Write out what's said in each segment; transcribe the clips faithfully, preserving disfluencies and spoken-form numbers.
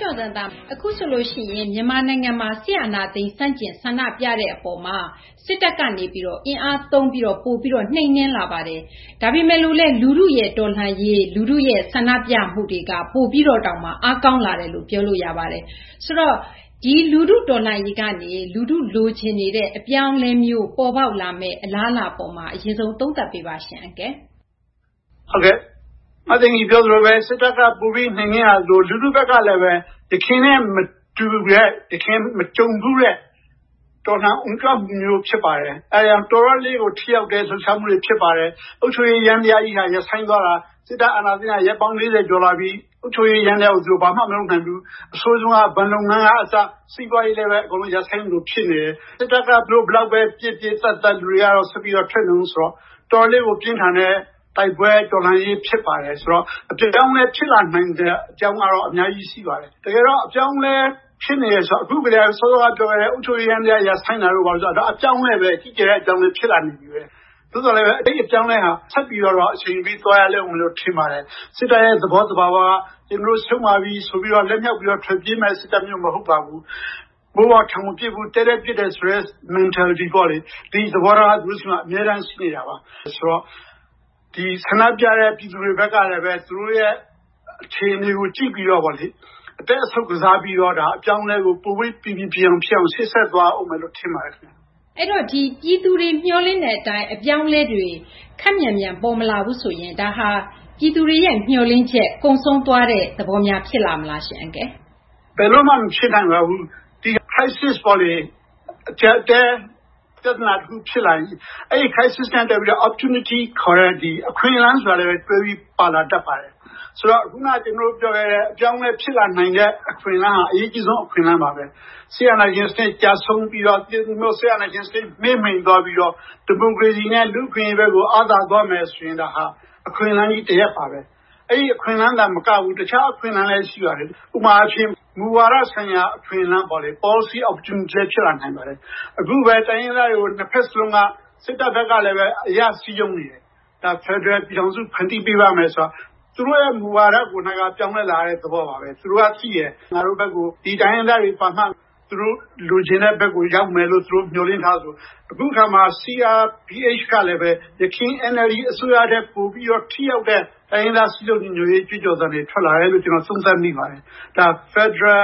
ကျော်စံသားအခုဆိုလို့ရှိရင်မြန်မာနိုင်ငံမှာဆီယနာသိန်းစန့်ကျင်ဆန္ဒပြတဲ့အပေါ်မှာစစ်တပ်ကနေပြီးတော့အင်အားသုံးပြီးတော့ပို့ပြီးတော့နှိမ်နင်းလာပါတယ်။ဒါပေမဲ့လို့လေလူမှုရဲ့တော်လှန်ရေးလူမှုရဲ့ဆန္ဒပြမှုတွေကပို့ပြီးတော့တောင်မှအားကောင်းလာတယ်လို့ပြောလို့ရပါတယ်။ဆိုတော့ဒီလူမှုတော်လှန်ရေးကနေလူမှုလိုချင်နေတဲ့အပြောင်းလဲမျိုးပေါ်ပေါက်လာမဲ့အလားအလာပေါ်မှာအရင်ဆုံးသုံးသပ်ပေးပါရှင်အကဲ။ဟုတ်ကဲ့I think he feels very sick of moving hanging out to Ludu Baka level. The king and to get the king Matumburet. Don't have uncle new chipare. I am thoroughly or tea of days of some chipare. Uchi Yandia has Sangora, Sita Anadina Yapon Lila Jolabi, Uchi Yanda of Obama Melkandu, Sozuma, Banonga, Siba eleven, Goluja Sandu Chine, Sitaka Blue Blackbird, Jit, that Real Severe Trenus, Torley of Jintane. တိုက်ပွဲတော်လှန်ရေးဖြစ်ပါတယ်ဆိုတော့အပြောင်းလဲဖြစ်လာနိုင်တဲ့အကြောင်းကတော့အများကြီးရှိပါတယ်တကယ်တော့အပြောင်းလဲဖြစ်နေရဆိုအခုကလေးစောစောကပြောရတဲ့အုပ်ချုပ်ရေးရန်တရားရဆိုင်တာလို့ပါဆိုတော့အပြောင်းလဲပဲကြီးကျယ်တဲ့အကြောင်းလဲဖြစ်လာနေပြီပဲသို့တော်လည်းအဲ့ဒီအပြောင်းလဲဟာဆက်ပြီးတော့အချိန်ပြီးသွားရလိမ့်မယ်လို့ထင်ပါတယ်စစ်တပ်ရဲ့သဘောတဘာဝကျွန်တော်ဆုံးပါပြီဆိုပြီးတော့လက်မြောက်ပြီးတော့ထွက်ပြေးမဲ့စစ်တပ်မျိုးမဟုတ်ပါဘူးဘောဝထောင်ပြစ်ဘူးတဲတဲပြစ်တဲ့ stress mentality ပေါ့လေဒီသဘောထားသူတို့ကအများအားရှိနေတာပါဆိုတော့ဒီဆန္ဒပြတဲ့ပြည်သူတွေဘက်ကလည်းပဲသူတို့ရဲ့အခြေအနေကိုကြည့်ပြီးတော့ဗောလေအတက်အဆုတ်ကစားပြီးတော့ဒါအပြောင်းလဲကိုပိုပြီးပြည်ပြည်ပြောင်းဖြစ်အောင်ဆစ်ဆက်သွားအောင်မယ်လို့ထင်ပါတယ်ခင်ဗျအဲ့တော့ဒီပြည်သူတွေမျှော်လင့်တဲ့အတိုင်းအပြောင်းလဲတွေခက်မြန်မြန်ပေါ်မလာဘူးဆိုရင်ဒါဟာပြည်သူတွေရဲ့မျှော်လင့်ချက်ကုံဆုံးသွားတဲ့သဘောများဖြစ်လာမလားရှင်အကဲဘယ်လိုမှမဖြစ်နိုင်ပါဘူးဒီ crisis ပေါ်လေအကျတဲ့ပြဿနာတစ်ခုဖြစ်လာရင်အဲ့ဒီ crisis နဲ့တပြီးတော့ opportunity ခေါ်တဲ့ဒီအခွင့်အလမ်းဆိုတာလည်းတွဲပြီးပါလာတတ်ပါတယ်ဆိုတော့ခုနကကျွန်တော်ပြောခဲ့တဲ့အပြောင်းလဲဖြစ်လာနိုင်တဲ့အခွင့်အလမ်းဟာအရေးကြီးဆုံးအခွင့်အလမ်းပါပဲဆီယနာဂျင်းစတဲ့ကြာဆုံးပြီးတော့ဒီမျိုးဆီယနာဂျင်းစတဲ့မိမိန်သွားပြီးတော့ဒီမိုကရေစီနဲ့လူ့ခွင့်ရေးဘက်ကိုအာသာသွားမယ်ဆိုရင်ဒါဟာအခွင့်အလမ်းကြီးတစ်ရပ်ပါပဲအဲ့ဒီအခွင့်အလမ်းသာမကဘူးတခြားအခွင့်အလမ်းလည်းရှိပါတယ်ဥပမာအဖြစ်မူဝါဒဆိုင်ရာအခွင့်အလမ်းပေါ့လေ policy opportunity ဖြစ်လာနိုင်ပါတယ်အခုပဲတိုင်းရင်းသားတွေကိုနှစ်ဖက်စလုံးကစစ်တပ်ဘက်ကလည်းပဲအရစီးရုံနေတယ်ဒါ Federal ပြည်ထောင်စုဖန်တီးပေးပါမယ်ဆိုတော့သူတို့ရဲ့မူဝါဒကိုနာကပြောင်းလဲလာတဲ့သဘောပါပဲသူတို့ကသိရငါတို့ဘက်ကိုဒီတိုင်းရင်းသားတွေပါမှသူတို့လူချင်းတဲ့ဘက်ကိုရောက်မယ်လို့သူတို့မျှော်လင့်ထားဆိုအခုခါမှာ C R P H ကလည်းပဲရခိုင် N L D အစိုးရတဲ့ပို့ပြီးတော့ထိရောက်တဲ့တိုင်းရင်းသားစီလုံးညွှန်ရေးကြွကြော်တဲ့ထွက်လာတယ်လို့ကျွန်တော်သုံးသပ်မိပါတယ်ဒါ Federal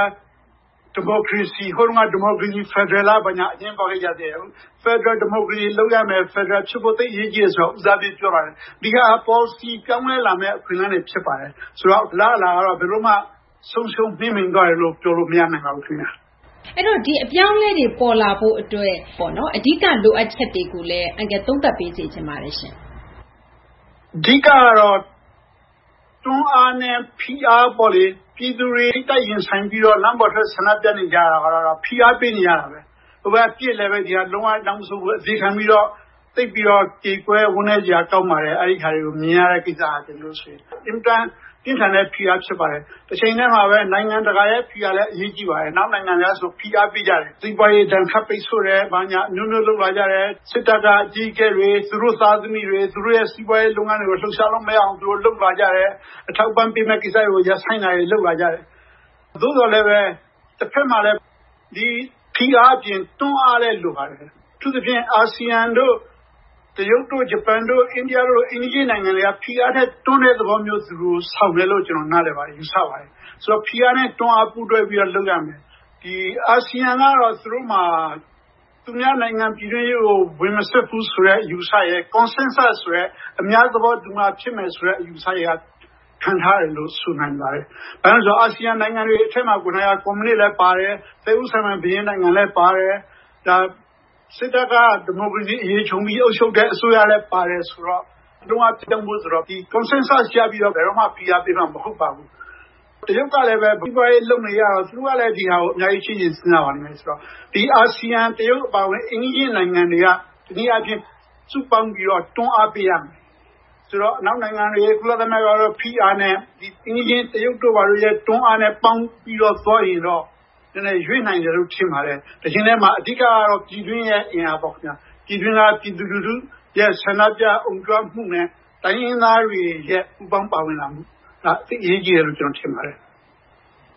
democracy ဟိုက democracy federal လာဘာညာအရင်ပေါ်ခဲ့ကြတယ် Federal democracy လောက်ရမယ် Federal ဖြစ်ဖို့သိရေးကြီးဆိုတော့ဦးစားပေးပြောပါတယ်ဒီက policy ပြောင်းလဲလာမယ်အခွင့်အလမ်းတွေဖြစ်ပါတယ်ဆိုတော့လာလာတော့ဘယ်လိုမှဆုံးရှုံးနှိမ့်မိန်သွားတယ်လို့ပြောလို့မရနိုင်ပါဘူးခင်ဗျာအဲ့တော့ဒီအပြောင်းလဲတွေပေါ်လာဖို့အတွက်ပေါ့နော်အဓိကလိုအပ်ချက်တွေကိုလည်းအငယ်သုံးသပ်ပေးစီချင်ပါတယ်ရှင်အဓိကကတော့တွန်းအားနဲ့ဖိအားပေါ်လေပြည်သူတွေတိုက်ရင်ဆိုင်ပြီးတော့လမ်းပေါ်ထွက်ဆန္ဒပြနေကြတာကတော့ဖိအားပေးနေရတာပဲဟိုဘက်ပြစ်လည်းပဲဒီကလုံးဝတောင်းဆိုဖို့အသေးခံပြီးတော့သိပြီးတော့ကြေကွဲဝန်းနေကြကောင်းပါတယ်အဲ့ဒီခါတွေကိုမြင်ရတဲ့ကိစ္စဟာကျွန်တော်ဆိုရင်အင်တန်ပြင်းထန်တဲ့ဖိအားဖြစ်ပါတယ်တစ်ချိန်တည်းမှာပဲနိုင်ငံတကာရဲ့ဖိအားလည်းအရေးကြီးပါတယ်နောက်နိုင်ငံများဆိုဖိအားပေးကြတယ်စီးပွားရေးတန်ခတ်ပိတ်ဆို့တယ်ဘာညာမျိုးမျိုးလုပ်လာကြတယ်စစ်တပ်ကအကြီးအကဲတွေသူတို့သားသမီးတွေသူတို့ရဲ့စီးပွားရေးလုပ်ငန်းတွေကိုလှုပ်ရှားလို့မရအောင်သူတို့လုပ်လာကြတယ်အထောက်ပံ့ပေးမဲ့ကိစ္စတွေကိုရဆိုင်တာတွေလုပ်လာကြတယ်သို့တော်လည်းပဲတစ်ဖက်မှာလည်းဒီဖိအားပြင်တွန်းအားလည်းလိုပါတယ်သူသဖြင့်အာဆီယံတို့တရုတ်တို့ဂျပန်တို့အိန္ဒိယတို့အိန္ဒိယနိုင်ငံတွေကဖိအားနဲ့တွန်းတဲ့သဘောမျိုးသူတို့ဆောင်တယ်လို့ကျွန်တော်နားလည်ပါတယ်ယူဆပါတယ်ဆိုတော့ဖိအားနဲ့တွန်းအားပူးတွဲပြီးတော့လုပ်ရမယ်ဒီအာဆီယံကတော့သူတို့မှာသူများနိုင်ငံပြည်တွင်းရေးကိုဝင်မဆက်ဘူးဆိုတဲ့ယူဆရဲ့ consensus ဆိုတဲ့အများသဘောတူမှာဖြစ်မယ်ဆိုတဲ့အယူဆရဲ့ခံထားတယ်လို့ဆိုနိုင်ပါတယ်။ဘာလို့ဆိုအာဆီယံနိုင်ငံတွေအထက်မှာကိုယ်ကကွန်မြူနစ်လည်းပါတယ်၊သေဥဆောင်ဘီယင်းနိုင်ငံလည်းပါတယ်။ဒါစစ်တပ်ကဒီမိုကရေစီအရေးချုံပြီးအုပ်ချုပ်တဲ့အစိုးရလည်းပါတယ်ဆိုတော့လုံးဝပြောင်းဖို့ဆိုတော့ဒီ consensus ရပြီးတော့ဘယ်တော့မှပြရပေးမှာမဟုတ်ပါဘူး။တရုတ်ကလည်းပဲဒီဘက်လုံနေရတော့သူကလည်းဒီဟာကိုအများကြီးရှင်းရှင်းစဉ်းစားပါလိမ့်မယ်ဆိုတော့ဒီအာဆီယံတရုတ်အပါအဝင်အိန္ဒိယနိုင်ငံတွေကဒီနည်းအားဖြင့်စုပေါင်းပြီးတော့တွန်းအားပေးရမယ်ဆိုတော့နောက်နိုင်ငံတွေကုလသမဂ္ဂရော P R နဲ့ဒီအင်းကြီးတရုတ်တို့ဘာလို့ရဲ့တွန်းအားနဲ့ပေါင်းပြီးတော့သွားရင်တော့နည်းနည်းရွေ့နိုင်တယ်လို့ထင်ပါတယ်။ဒီချိန်ထဲမှာအဓိကကတော့ပြည်တွင်းရဲ့အင်အားပေါ့ခင်ဗျာ။ပြည်တွင်းကပြည်သူလူထုရဲ့ဆန္ဒပြအုံကြွမှုနဲ့တိုင်းရင်းသားတွေရဲ့ပူးပေါင်းပါဝင်လာမှုဒါအရေးကြီးတယ်လို့ကျွန်တော်ထင်ပါတယ်။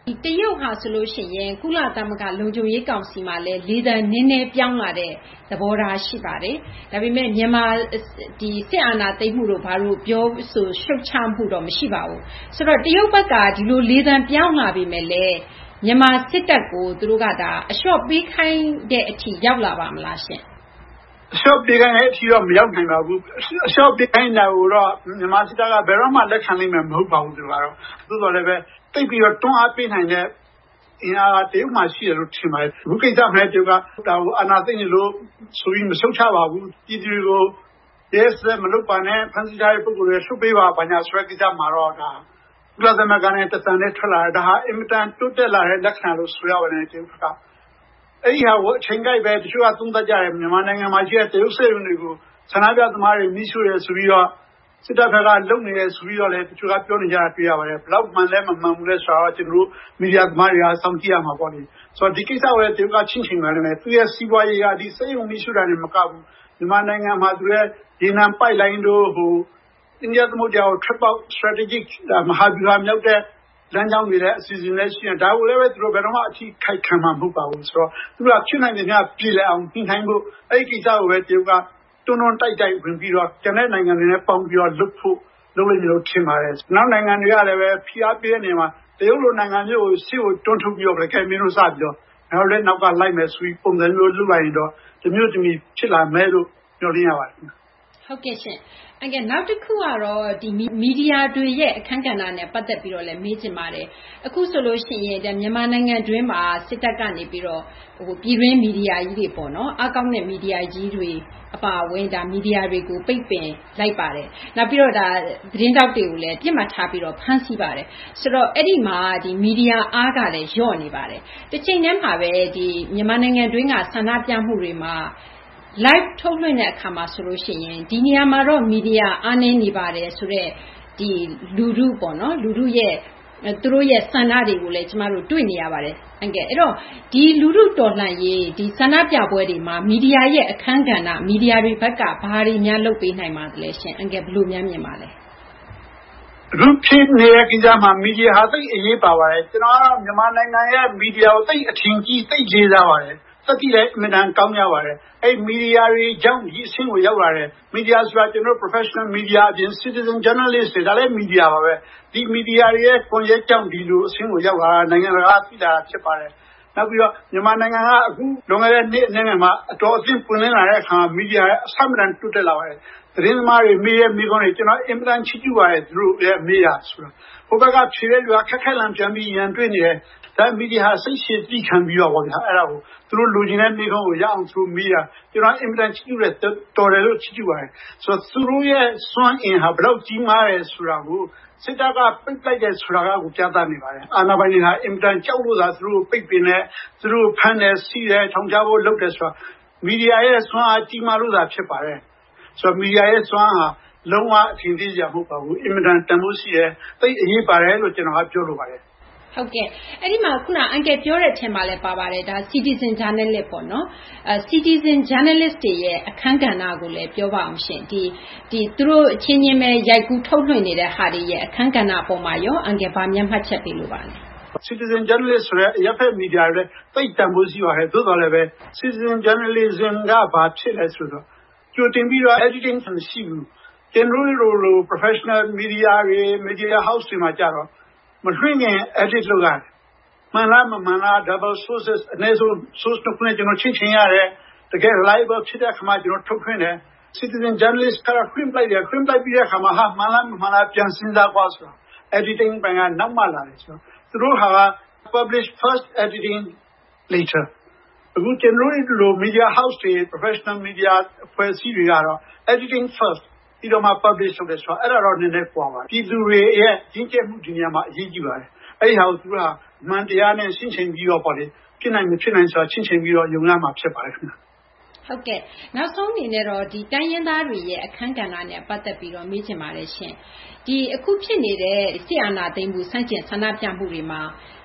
တရုတ်ဟာဆိုလို့ရှိရင်ကုလသမဂ္ဂလုံခြုံရေးကောင်စီမှာလည်းလေသံနည်းနည်းပြောင်းလာတဲ့သဘောထားရှိပါတယ်။ဒါပေမဲ့မြန်မာဒီစစ်အာဏာသိမ်းမှုတို့ဘာလို့ပြောဆိုရှုတ်ချမှုတော့မရှိပါဘူး။ဆိုတော့တရုတ်ဘက်ကဒီလိုလေသံပြောင်းလာပြီမဲ့လေမြန်မာစစ်တပ်ကိုသူတို့ကဒါအလျှော့ပေးခိုင်းတဲ့အထိရောက်လာပါမလားရှင်။အလျှော့ပေးခိုင်းတဲ့အထိတော့မရောက်နိုင်ပါဘူး။အလျှော့ပေးခိုင်းတာကိုတော့မြန်မာစစ်တပ်ကဘယ်တော့မှလက်ခံနိုင်မှာမဟုတ်ပါဘူးသူကတော့သို့တော်လည်းပဲတိတ်ပြီးတော့တွန်းအားပေးနိုင်တဲ့အင်အားတရုတ်မှရှိတယ်လို့ထင်ပါတယ်အခုကိစ္စမှလည်းတရုတ်ကဒါကိုအာဏာသိမ်းလို့ဆိုပြီးမရှုတ်ချပါဘူးပြည်သူတွေကိုရဲစက်မလုပ်ပါနဲ့ဖန်စီထားတဲ့ပုဂ္ဂိုလ်တွေရှုပ်ပေးပါဘာညာဆိုတဲ့ကိစ္စမှာတော့ဒါကုလသမဂ္ဂနဲ့တသံနဲ့ထွက်လာတာဒါဟာအင်မတန်တိုးတက်လာတဲ့လက္ခဏာလို့ဆိုရပါတယ်တရုတ်ကအဲ့ဒီဟာကိုအချိန်ကြိုက်ပဲတချို့ကသုံးသပ်ကြတယ်မြန်မာနိုင်ငံမှာရှိတဲ့တရုတ်စစ်ရုံတွေကိုဆန္ဒပြသမားတွေမိရှုရဲဆိုပြီးတော့စစ်တပ်ဘက်ကလုံနေရဆိုပြီးတော့လည်းတချို့ကပြောနေကြတာတွေ့ရပါတယ်ဘယ်တော့မှလည်းမမှန်ဘူးလဲဆိုတော့ကျွန်တော်တို့မီဒီယာသမားတွေကစောင့်ကြည့်ရမှာပေါ့လေဆိုတော့ဒီကိစ္စကိုလည်းတရုတ်ကချင်းချင်းမှလည်းသူရဲ့စီးပွားရေးကဒီစိတ်ယုံမိရှုတာနဲ့မကဘူးမြန်မာနိုင်ငံမှာသူရဲ့ဒီနံပိုက်လိုင်းတို့ဟိုအိန္ဒိယသမုဒ္ဒရာကို trip out strategic မဟာဗျူဟာမြောက်တဲ့လမ်းကြောင်းတွေလည်းအစီအစဉ်လည်းရှိတယ်ဒါကိုလည်းပဲသူတို့ဘယ်တော့မှအထီးခိုက်ခံမှာမဟုတ်ပါဘူးဆိုတော့သူကဖြစ်နိုင်တယ်များပြည်လဲအောင်ပြင်နိုင်ဖို့အဲ့ဒီကိစ္စကိုပဲတရုတ်ကတွန်းတွန်းတိုက်တိုက်ဝင်ပြီးတော့ကျန်တဲ့နိုင်ငံတွေနဲ့ပေါင်းပြီးတော့လုပ်ဖို့လုပ်လို့မျိုးထင်ပါတယ်။နောက်နိုင်ငံတွေကလည်းပဲဖိအားပေးနေမှာတရုတ်လိုနိုင်ငံမျိုးကိုရှေ့ကိုတွန်းထုတ်ပြီးတော့ကဲမင်းတို့စပြီးတော့နောက်လည်းနောက်ကလိုက်မယ်ဆိုပြီးပုံစံမျိုးလုပ်လိုက်ရင်တော့ဒီမျိုးဒီမျိုးဖြစ်လာမယ်လို့ပြောရရပါတယ်။ဟုတ်ကဲ့ရှင်။အဲ့ကနောက်တစ်ခုကတော့ဒီမီဒီယာတွေရဲ့အခမ်းကဏ္ဍနဲ့ပတ်သက်ပြီးတော့လည်းမေးချင်ပါတယ်။အခုဆိုလို့ရှိရင်မြန်မာနိုင်ငံတွင်းမှာစစ်တပ်ကနေပြီးတော့ဟိုပြည်တွင်းမီဒီယာကြီးတွေပေါ့နော်။အကောင့်နဲ့မီဒီယာကြီးတွေအပါအဝင်ဒါမီဒီယာတွေကိုပိတ်ပင်လိုက်ပါတယ်။နောက်ပြီးတော့ဒါသတင်းတောက်တွေကိုလည်းပြစ်မှတ်ထားပြီးတော့ဖမ်းဆီးပါတယ်။ဆိုတော့အဲ့ဒီမှာဒီမီဒီယာအားကလည်းညော့နေပါတယ်။တစ်ချိန်တည်းမှာပဲဒီမြန်မာနိုင်ငံတွင်းကဆန္ဒပြမှုတွေမှာlive ထုတ်လွှင့်တဲ့အခါမှာဆိုလို့ရှိရင်ဒီနေရာမှာတော့မီဒီယာအားနည်းနေပါတယ်ဆိုတော့ဒီလူလူပေါ့နော်လူလူရဲ့သူတို့ရဲ့ဆန္ဒတွေကိုလည်းကျမတို့တွေ့နေရပါတယ်အန်ကဲအဲ့တော့ဒီလူလူတော်လှန်ရေးဒီဆန္ဒပြပွဲတွေမှာမီဒီယာရဲ့အခန်းကဏ္ဍမီဒီယာတွေဘက်ကဘာတွေများလုပ်ပေးနိုင်ပါသလဲရှင်အန်ကဲဘယ်လိုများမြင်ပါလဲအခုဖြစ်နေတဲ့ကိစ္စမှာမီဒီယာဟာသိအရေးပါပါတယ်ကျွန်တော်ကတော့မြန်မာနိုင်ငံရဲ့မီဒီယာကိုသိအထင်ကြီးသိလေးစားပါတယ်သတိလည်းအမှန်တန်ကောင်းကြပါတယ်အဲ့မီဒီယာတွေကြောင့်ဒီအဆင့်ကိုရောက်လာတယ်မီဒီယာဆိုတာကျွန်တော် professional media အပြင် citizen journalist တွေဒါလည်းမီဒီယာပါပဲဒီမီဒီယာတွေရဲ့ကွန်ရက်ကြောင့်ဒီလိုအဆင့်ကိုရောက်လာနိုင်ငံတကာသိတာဖြစ်ပါတယ်နောက်ပြီးတော့မြန်မာနိုင်ငံကအခုလွန်ခဲ့တဲ့နှစ်အနေနဲ့မှာအတော်အသင့်ပွင့်လင်းလာတဲ့အခါမီဒီယာရဲ့အဆမတန်တိုးတက်လာပါတယ်သတင်းသမားတွေမေးရမိကောင်းတွေကျွန်တော်အင်မတန်ချစ်ကြပါတယ်သူတို့ရဲ့မေးရဆိုတာဟိုဘက်ကဖြေတဲ့လူကခက်ခက်လန်ပြန်ပြီးရန်တွေ့နေတယ်ဒါမီဒီယာစိတ်ရှည်တိခံပြီးတော့ဗောဗျာအဲ့ဒါကိုသူတို့လူချင်းတဲ့မိကောင်းကိုရအောင်သူမေးရကျွန်တော်အင်မတန်ချစ်ကြတဲ့တော်တယ်လို့ချစ်ကြပါတယ်ဆိုတော့သူတို့ရဲ့စွမ်းအင်ဟာဘယ်တော့ကြီးမားတယ်ဆိုတာကိုစစ်တပ်ကပိတ်လိုက်တဲ့ဆိုတာကကိုပြသနေပါတယ်အာဏာပိုင်တွေဟာအင်မတန်ကြောက်လို့သာသူတို့ပိတ်ပင်နေသူတို့ဖမ်းနေစီးတယ်ထောင်ချဖို့လုပ်တယ်ဆိုတာမီဒီယာရဲ့စွမ်းအားကြီးမားလို့သာဖြစ်ပါတယ်ဆိုတော့မီဒီယာရဲ့စွမ်းဟာလုံးဝအထင်သေးစရာမဟုတ်ပါဘူးအင်မတန်တန်ဖိုးရှိတယ်သိအရေးပါတယ်လို့ကျွန်တော်ကပြောလိုပါတယ်ဟုတ်ကဲ့အဲ့ဒီမှာခုနအန်ကယ်ပြောတဲ့အထက်မှာလည်းပါပါတယ်ဒါ citizen journalist ပေါ့နော်အဲ citizen journalist တွေရဲ့အခန်းကဏ္ဍကိုလည်းပြောပါအောင်ရှင်ဒီဒီသူတို့အချင်းချင်းပဲရိုက်ကူးထုတ်လွှင့်နေတဲ့ဟာတွေရဲ့အခန်းကဏ္ဍအပေါ်မှာရောအန်ကယ်ဗာမျက်မှတ်ချက်ပေးလို့ပါလဲ citizen journalist ဆိုတဲ့ရပ်ဖက်မီဒီယာတွေသိတန်ဖိုးရှိပါတယ်သို့တော်လည်းပဲ citizen journalism ကဘာဖြစ်လဲဆိုတော့ကြိုတင်ပြီးတော့ editing မရှိဘူးကျွန်တော်တို့လို professional media တွေ media house တွေမှာကြတော့မလွှင့်ရင် edit လုပ်ရတယ်မှန်လားမမှန်လား double sources အနည်းဆုံး source တစ်ခုနဲ့ကျွန်တော်ချင်းချင်းရတယ်တကယ် reliable ဖြစ်တဲ့အခါမှာကျွန်တော်ထုတ်ခွင့်တယ် citizen journalist ကခွင့်လိုက်တယ်ခွင့်လိုက်ပြီးတဲ့အခါမှာဟာမှန်လားမမှန်လားပြန်စဉ်းစားကြဆိုတော့ editing ဘက်ကနောက်မှလာတယ်ဆိုတော့သူတို့ဟာ publish first editing later အခုကျွန်တော်တို့လို media house တွေ professional media ဖွဲ့စည်းတွေကတော့ editing firstဒီတော့မှ publish လုပ်တယ်ဆိုတော့အဲ့ဒါတော့နည်းနည်းကွာပါပြည်သူတွေရဲ့ကြီးကျယ်မှုဒီနေရာမှာအရေးကြီးပါတယ်အဲ့ဒီဟာကိုသူကမှန်တရားနဲ့ရှင်းချိန်ပြီးတော့ပေါ့လေဖြစ်နိုင်မဖြစ်နိုင်ဆိုတာရှင်းချိန်ပြီးတော့ယုံရမှာဖြစ်ပါတယ်ခင်ဗျဟုတ်ကဲ့နောက်ဆုံးအနေနဲ့တော့ဒီတိုင်းရင်းသားတွေရဲ့အခန်းကဏ္ဍနဲ့ပတ်သက်ပြီးတော့မေးချင်ပါတယ်ရှင်ဒီအခုဖြစ်နေတဲ့ဆီအာနာသိမ်းမှုစန့်ကျင်ဆန္ဒပြမှုတွေမှာ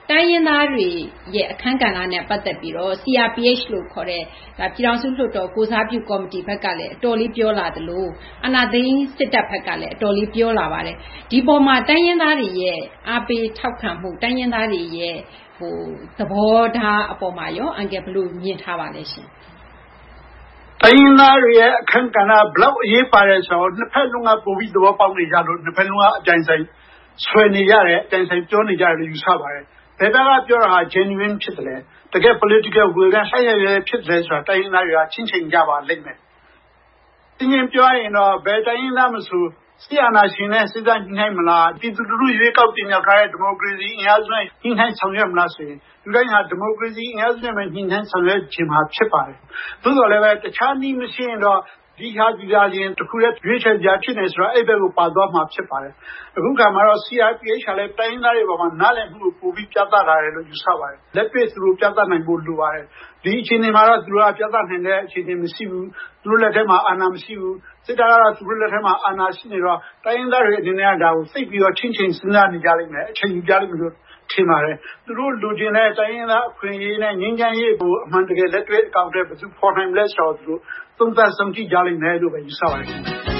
တိုင်းရင်းသားတွေရဲ့အခန်းကဏ္ဍနဲ့ပတ်သက်ပြီးတော့ C R P H လို့ခေါ်တဲ့ဒါပြည်ထောင်စုလွှတ်တော်ကိုစားပြုကော်မတီဘက်ကလည်းအတော်လေးပြောလာတယ်လို့အာဏာသိမ်းစစ်တပ်ဘက်ကလည်းအတော်လေးပြောလာပါတယ်ဒီပေါ်မှာတိုင်းရင်းသားတွေရဲ့အားပေးထောက်ခံမှုတိုင်းရင်းသားတွေရဲ့ဟိုသဘောထားအပေါ်မှာရောအန်ကယ်ဘယ်လိုမြင်ထားပါလဲရှင်တိုင်းရင်းသားတွေရဲ့အခန်းကဏ္ဍဘလောက်အရေးပါတယ်ဆိုတော့နှစ်ဖက်လုံးကပိုပြီးသဘောပေါက်နေကြလို့နှစ်ဖက်လုံးကအကြိုင်ဆိုင်ဆွေနေရတယ်အကြိုင်ဆိုင်ပြောနေကြတယ်လို့ယူဆပါတယ်ဘယ်ဘက်ကပြောတာဟာ genuine ဖြစ်တယ်လေတကယ် political will နဲ့ဆက်ရရဖြစ်တယ်ဆိုတာတိုင်းရင်းသားတွေကချင်းချင်းကြပါလိမ့်မယ်တင်းရင်ပြောရင်တော့ဘယ်တိုင်းရင်းသားမဆိုဆီယနာရှင်နဲ့စစ်သားညှိနှိုင်းမလားပြည်သူလူထုရွေးကောက်တင်မြှောက်ထားတဲ့ဒီမိုကရေစီအင်အားစုနဲ့ညှိနှိုင်းဆောင်ရွက်မလားဆိုရင်လူတိုင်းဟာဒီမိုကရေစီအင်အားစုနဲ့ညှိနှိုင်းဆောင်ရွက်ခြင်းမှာဖြစ်ပါတယ်သို့တော်လည်းပဲတခြားနည်းမရှိရင်တော့ဒီဟာဒီဟာချင်းတခုလည်းရွေးချယ်ကြဖြစ်နေဆိုတော့အဲ့ဘက်ကိုပါသွားမှာဖြစ်ပါတယ်အခုခါမှာတော့ C R P H ကလည်းတိုင်းသားတွေပေါ်မှာနားလည်မှုကိုပိုပြီးပြသလာတယ်လို့ယူဆပါတယ်လက်တွေ့သူတို့ပြသနိုင်ဖို့လိုပါတယ်ဒီအခြေအနေမှာတော့သူတို့ကပြသနိုင်တဲ့အခြေအနေမရှိဘူးသူတို့လက်ထဲမှာအာဏာမရှိဘူးစစ်တပ်ကတော့သူတို့လက်ထဲမှာအာဏာရှိနေတော့တိုင်းရင်းသားတွေအနေနဲ့ကဒါကိုသိပြီးတော့ချင်းချင်းစဉ်းစားနေကြလိမ့်မယ်အချိန်ယူကြလိမ့်မယ်လို့ထင်ပါတယ်သူတို့လူချင်းတဲ့တိုင်းရင်းသားအခွင့်အရေးနဲ့ငြိမ်းချမ်းရေးကိုအမှန်တကယ်လက်တွေ့အကောင့်တွေဘယ်သူဖော်နိုင်လဲဆိုတော့သူတို့သုံးသပ်ဆုံးဖြတ်ကြလိမ့်မယ်လို့ပဲယူဆပါတယ်